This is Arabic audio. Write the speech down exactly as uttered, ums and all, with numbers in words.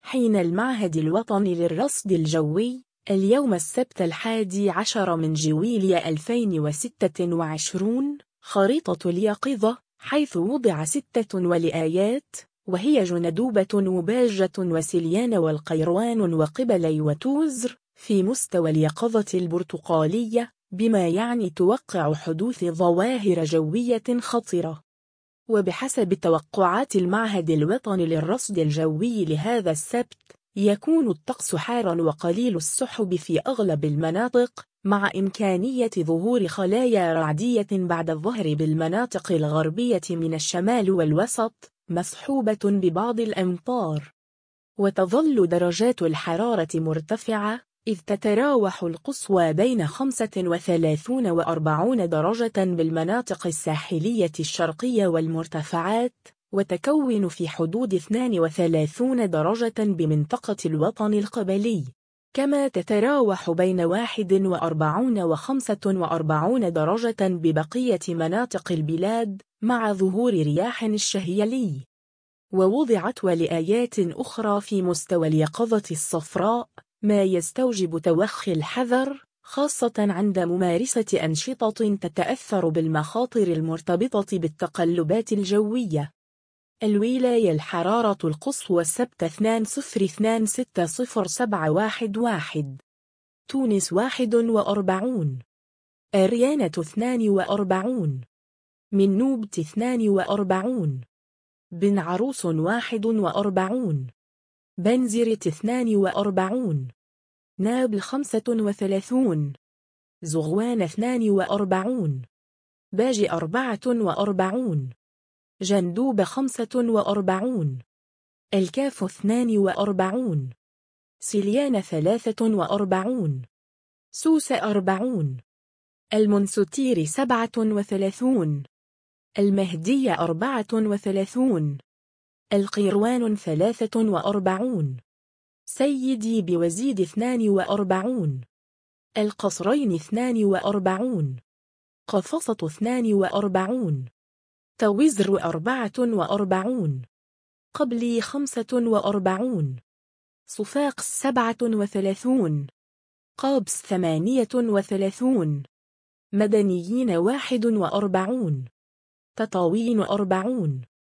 حين المعهد الوطني للرصد الجوي اليوم السبت الحادي عشر من جويلية ألفين وستة وعشرين خريطة اليقظة، حيث وضع ستة ولآيات وهي جندوبة وباجة وسليان والقيروان وقبلي وتوزر في مستوى اليقظة البرتقالية، بما يعني توقع حدوث ظواهر جوية خطرة. وبحسب توقعات المعهد الوطني للرصد الجوي لهذا السبت، يكون الطقس حارا وقليل السحب في أغلب المناطق، مع إمكانية ظهور خلايا رعدية بعد الظهر بالمناطق الغربية من الشمال والوسط، مصحوبة ببعض الأمطار. وتظل درجات الحرارة مرتفعة، إذ تتراوح القصوى بين خمسة وثلاثين وأربعين درجة بالمناطق الساحلية الشرقية والمرتفعات، وتكون في حدود اثنين وثلاثين درجة بمنطقة الوطن القبلي، كما تتراوح بين واحد وأربعين وخمسة وأربعين درجة ببقية مناطق البلاد مع ظهور رياح الشهيلي. ووضعت ولآيات أخرى في مستوى اليقظة الصفراء، ما يستوجب توخي الحذر، خاصة عند ممارسة أنشطة تتأثر بالمخاطر المرتبطة بالتقلبات الجوية. الولاية الحرارة القصوى السبت اثنين صفر اثنين ستة صفر سبعة واحد واحد، تونس واحد وأربعون، أريانة اثنان وأربعون، منوبت اثنان وأربعون، بن عروس واحد وأربعون، بنزرت اثنان وأربعون، نابل خمسة وثلاثون، زغوان اثنان وأربعون، باجي أربعة وأربعون، جندوب خمسة وأربعون، الكاف اثنان وأربعون، سليان ثلاثة وأربعون، سوس أربعون، المنستير سبعة وثلاثون، المهدية أربعة وثلاثون، القيروان ثلاثة وأربعون، سيدي بوزيد اثنان وأربعون، القصرين اثنان وأربعون، قفصة اثنان وأربعون، توزر أربعة وأربعون، قبلي خمسة وأربعون، صفاقس سبعة وثلاثون، قابس ثمانية وثلاثون، مدنيين واحد وأربعون، تطاوين أربعون.